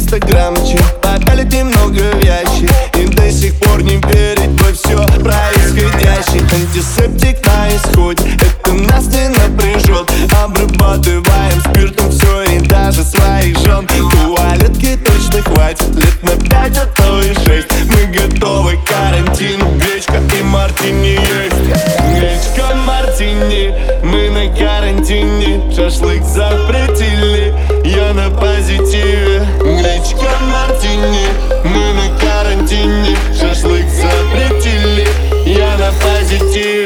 инстаграмчик, попялить немного в ящик и до сих пор не верить во все происходящее. Антисептик на исходе, это нас не напряжет. Обрабатываем спиртом все и даже своих жен. Туалетки точно хватит лет на 5, а то и 6. Мы готовы к карантину, гречка и мартини есть. Гречка, мартини, мы на карантине. Шашлык запретили, я на позитиве. Гречка, мартини, мы на карантине. Шашлык запретили, я на позитиве.